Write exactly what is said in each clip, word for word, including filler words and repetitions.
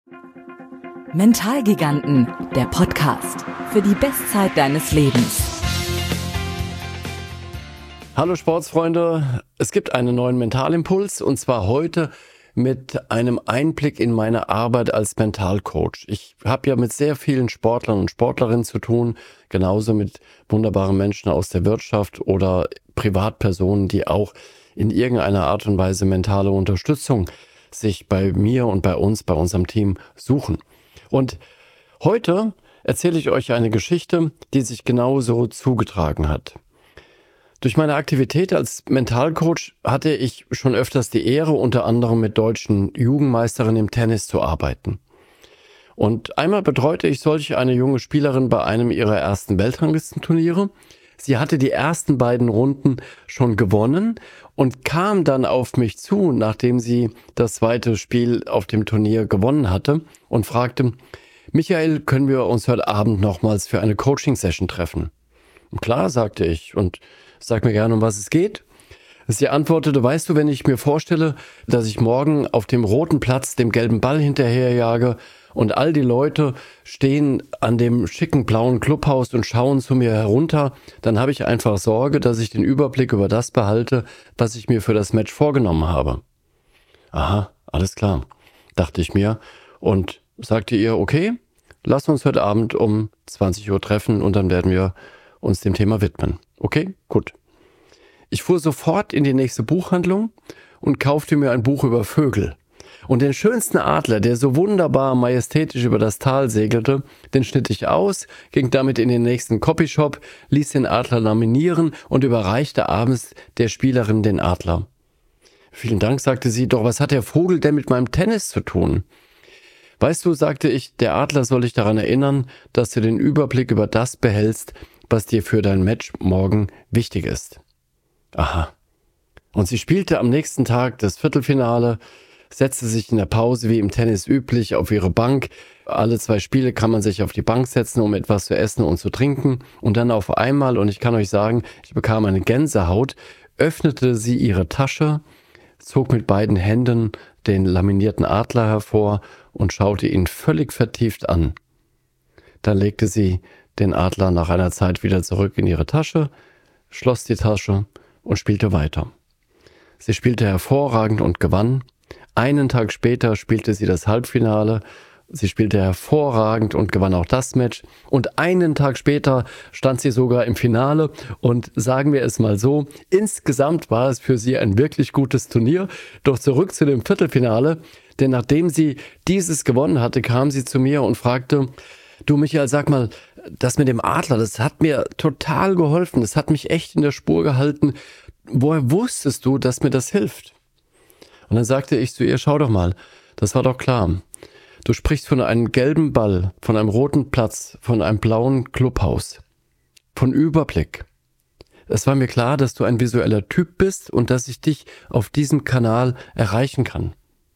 Mentalgiganten, der Podcast für die Bestzeit deines Lebens. Hallo Sportsfreunde, es gibt einen neuen Mentalimpuls und zwar heute mit einem Einblick in meine Arbeit als Mentalcoach. Ich habe ja mit sehr vielen Sportlern und Sportlerinnen zu tun, genauso mit wunderbaren Menschen aus der Wirtschaft oder Privatpersonen, die auch in irgendeiner Art und Weise mentale Unterstützung sich bei mir und bei uns, bei unserem Team suchen. Und heute erzähle ich euch eine Geschichte, die sich genauso zugetragen hat. Durch meine Aktivität als Mentalcoach hatte ich schon öfters die Ehre, unter anderem mit deutschen Jugendmeisterinnen im Tennis zu arbeiten. Und einmal betreute ich solch eine junge Spielerin bei einem ihrer ersten Weltranglistenturniere. Sie hatte die ersten beiden Runden schon gewonnen und kam dann auf mich zu, nachdem sie das zweite Spiel auf dem Turnier gewonnen hatte und fragte: Michael, können wir uns heute Abend nochmals für eine Coaching-Session treffen? Und klar, sagte ich, und sag mir gerne, um was es geht. Sie antwortete: Weißt du, wenn ich mir vorstelle, dass ich morgen auf dem roten Platz dem gelben Ball hinterherjage und all die Leute stehen an dem schicken blauen Clubhaus und schauen zu mir herunter, dann habe ich einfach Sorge, dass ich den Überblick über das behalte, was ich mir für das Match vorgenommen habe. Aha, alles klar, dachte ich mir und sagte ihr: Okay, lass uns heute Abend um zwanzig Uhr treffen und dann werden wir uns dem Thema widmen. Okay, gut. Ich fuhr sofort in die nächste Buchhandlung und kaufte mir ein Buch über Vögel. Und den schönsten Adler, der so wunderbar majestätisch über das Tal segelte, den schnitt ich aus, ging damit in den nächsten Copyshop, ließ den Adler laminieren und überreichte abends der Spielerin den Adler. Vielen Dank, sagte sie, doch was hat der Vogel denn mit meinem Tennis zu tun? Weißt du, sagte ich, der Adler soll dich daran erinnern, dass du den Überblick über das behältst, was dir für dein Match morgen wichtig ist. Aha. Und sie spielte am nächsten Tag das Viertelfinale, setzte sich in der Pause wie im Tennis üblich auf ihre Bank. Alle zwei Spiele kann man sich auf die Bank setzen, um etwas zu essen und zu trinken. Und dann auf einmal, und ich kann euch sagen, ich bekam eine Gänsehaut, öffnete sie ihre Tasche, zog mit beiden Händen den laminierten Adler hervor und schaute ihn völlig vertieft an. Dann legte sie den Adler nach einer Zeit wieder zurück in ihre Tasche, schloss die Tasche und spielte weiter. Sie spielte hervorragend und gewann. Einen Tag später spielte sie das Halbfinale. Sie spielte hervorragend und gewann auch das Match. Und einen Tag später stand sie sogar im Finale. Und sagen wir es mal so, insgesamt war es für sie ein wirklich gutes Turnier. Doch zurück zu dem Viertelfinale. Denn nachdem sie dieses gewonnen hatte, kam sie zu mir und fragte: Du Michael, sag mal, das mit dem Adler, das hat mir total geholfen. Das hat mich echt in der Spur gehalten. Woher wusstest du, dass mir das hilft? Und dann sagte ich zu ihr: Schau doch mal, das war doch klar. Du sprichst von einem gelben Ball, von einem roten Platz, von einem blauen Clubhaus, von Überblick. Es war mir klar, dass du ein visueller Typ bist und dass ich dich auf diesem Kanal erreichen kann.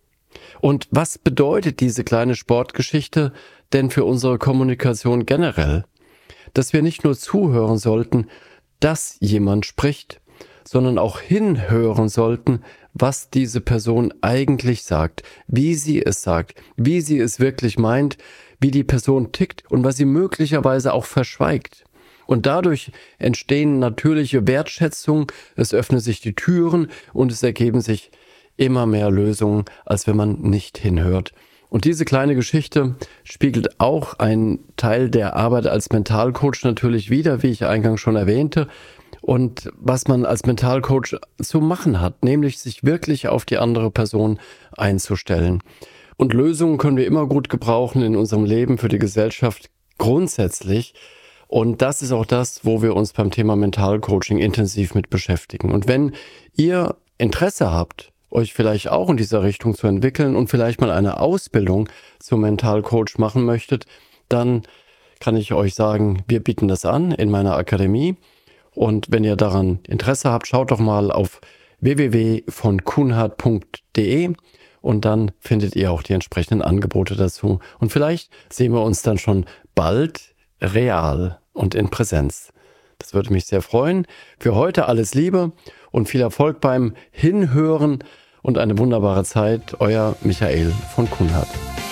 Und was bedeutet diese kleine Sportgeschichte denn für unsere Kommunikation generell? Dass wir nicht nur zuhören sollten, dass jemand spricht, sondern auch hinhören sollten, was diese Person eigentlich sagt, wie sie es sagt, wie sie es wirklich meint, wie die Person tickt und was sie möglicherweise auch verschweigt. Und dadurch entstehen natürliche Wertschätzungen, es öffnen sich die Türen und es ergeben sich immer mehr Lösungen, als wenn man nicht hinhört. Und diese kleine Geschichte spiegelt auch einen Teil der Arbeit als Mentalcoach natürlich wider, wie ich eingangs schon erwähnte. Und was man als Mentalcoach zu machen hat, nämlich sich wirklich auf die andere Person einzustellen. Und Lösungen können wir immer gut gebrauchen in unserem Leben für die Gesellschaft grundsätzlich. Und das ist auch das, wo wir uns beim Thema Mentalcoaching intensiv mit beschäftigen. Und wenn ihr Interesse habt, euch vielleicht auch in dieser Richtung zu entwickeln und vielleicht mal eine Ausbildung zum Mentalcoach machen möchtet, dann kann ich euch sagen, wir bieten das an in meiner Akademie. Und wenn ihr daran Interesse habt, schaut doch mal auf w w w punkt von kuhnhardt punkt d e und dann findet ihr auch die entsprechenden Angebote dazu. Und vielleicht sehen wir uns dann schon bald real und in Präsenz. Das würde mich sehr freuen. Für heute alles Liebe und viel Erfolg beim Hinhören und eine wunderbare Zeit. Euer Michael von Kuhnhardt.